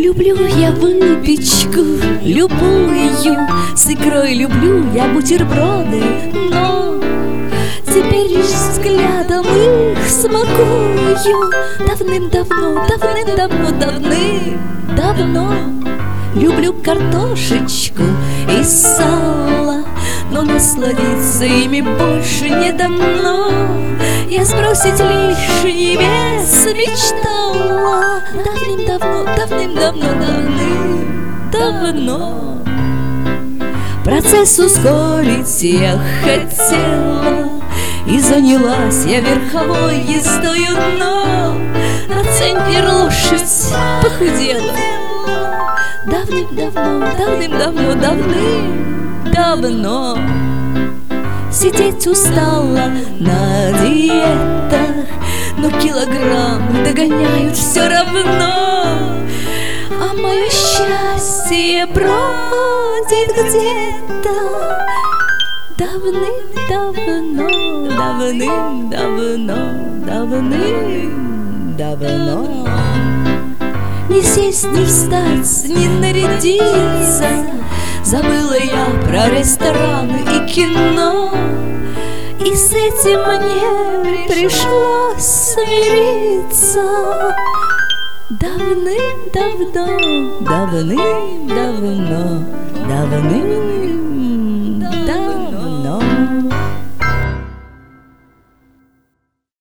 Люблю я выпечку, любую, с икрой люблю я бутерброды, но теперь лишь взглядом их смакую. Давным-давно, давным-давно, давным-давно люблю картошечку и сало, но насладиться ими больше не дано. Я сбросить лишний вес мечтала. Давным-давно, давным-давно, давным-давно процесс ускорить я хотела, и занялась я верховой ездою, но на центнер лошадь похудела. Давным-давно, давным-давно, давным-давно сидеть устала на диетах, но килограммы догоняют все равно. А мое счастье бродит где-то давным-давно, давным-давно, давным-давно. Не сесть, не встать, не нарядиться, забыла я про рестораны и кино, и с этим мне пришлось смириться. Давным-давно, давным-давно, давным-давно.